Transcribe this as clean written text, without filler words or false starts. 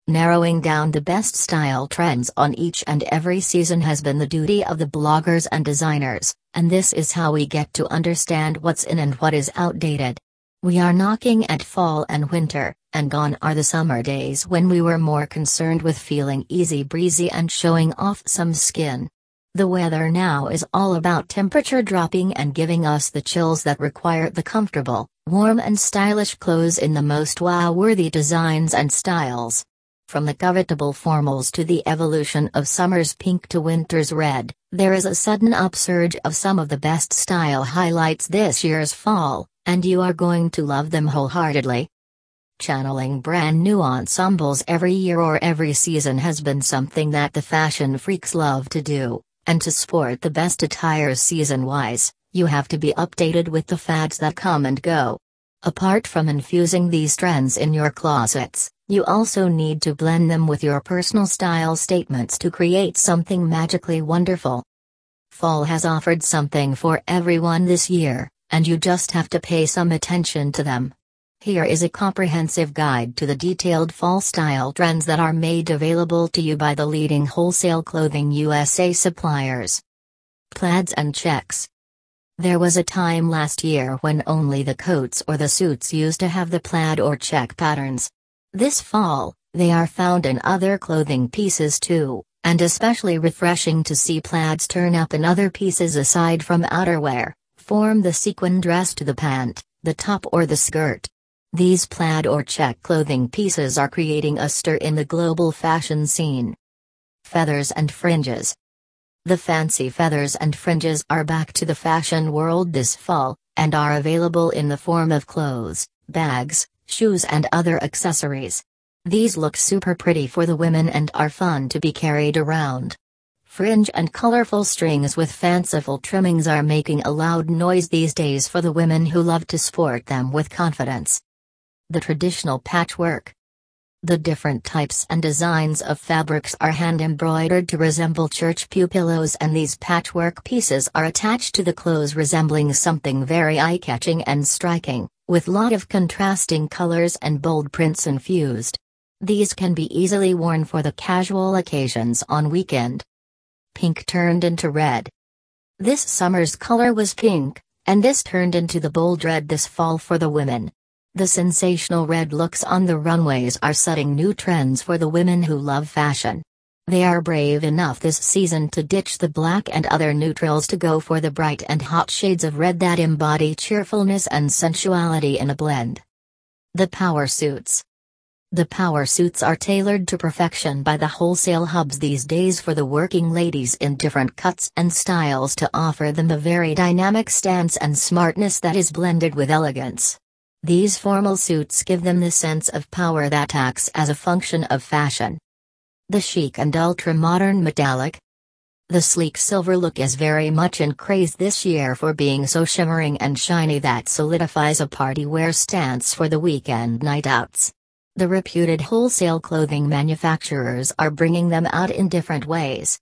Narrowing down the best style trends on each and every season has been the duty of the bloggers and designers, and this is how we get to understand what's in and what is outdated. We are knocking at fall and winter, and gone are the summer days when we were more concerned with feeling easy breezy and showing off some skin. The weather now is all about temperature dropping and giving us the chills that require the comfortable, warm and stylish clothes in the most wow-worthy designs and styles. From the covetable formals to the evolution of summer's pink to winter's red, there is a sudden upsurge of some of the best style highlights this year's fall, and you are going to love them wholeheartedly. Channeling brand new ensembles every year or every season has been something that the fashion freaks love to do, and to sport the best attire season-wise, you have to be updated with the fads that come and go. Apart from infusing these trends in your closets, you also need to blend them with your personal style statements to create something magically wonderful. Fall has offered something for everyone this year, and you just have to pay some attention to them. Here is a comprehensive guide to the detailed fall style trends that are made available to you by the leading wholesale clothing USA suppliers. Plaids and checks. There was a time last year when only the coats or the suits used to have the plaid or check patterns. This fall, they are found in other clothing pieces too, and especially refreshing to see plaids turn up in other pieces aside from outerwear, form the sequin dress to the pant, the top or the skirt. These plaid or check clothing pieces are creating a stir in the global fashion scene. Feathers and fringes. The fancy feathers and fringes are back to the fashion world this fall, and are available in the form of clothes, bags, shoes and other accessories. These look super pretty for the women and are fun to be carried around. Fringe and colorful strings with fanciful trimmings are making a loud noise these days for the women who love to sport them with confidence. The traditional patchwork. The different types and designs of fabrics are hand-embroidered to resemble church pew pillows, and these patchwork pieces are attached to the clothes resembling something very eye-catching and striking, with lot of contrasting colors and bold prints infused. These can be easily worn for the casual occasions on weekend. Pink turned into red. This summer's color was pink, and this turned into the bold red this fall for the women. The sensational red looks on the runways are setting new trends for the women who love fashion. They are brave enough this season to ditch the black and other neutrals to go for the bright and hot shades of red that embody cheerfulness and sensuality in a blend. The power suits. The power suits are tailored to perfection by the wholesale hubs these days for the working ladies in different cuts and styles to offer them the very dynamic stance and smartness that is blended with elegance. These formal suits give them the sense of power that acts as a function of fashion. The chic and ultra-modern metallic. The sleek silver look is very much in craze this year for being so shimmering and shiny that solidifies a party wear stance for the weekend night outs. The reputed wholesale clothing manufacturers are bringing them out in different ways,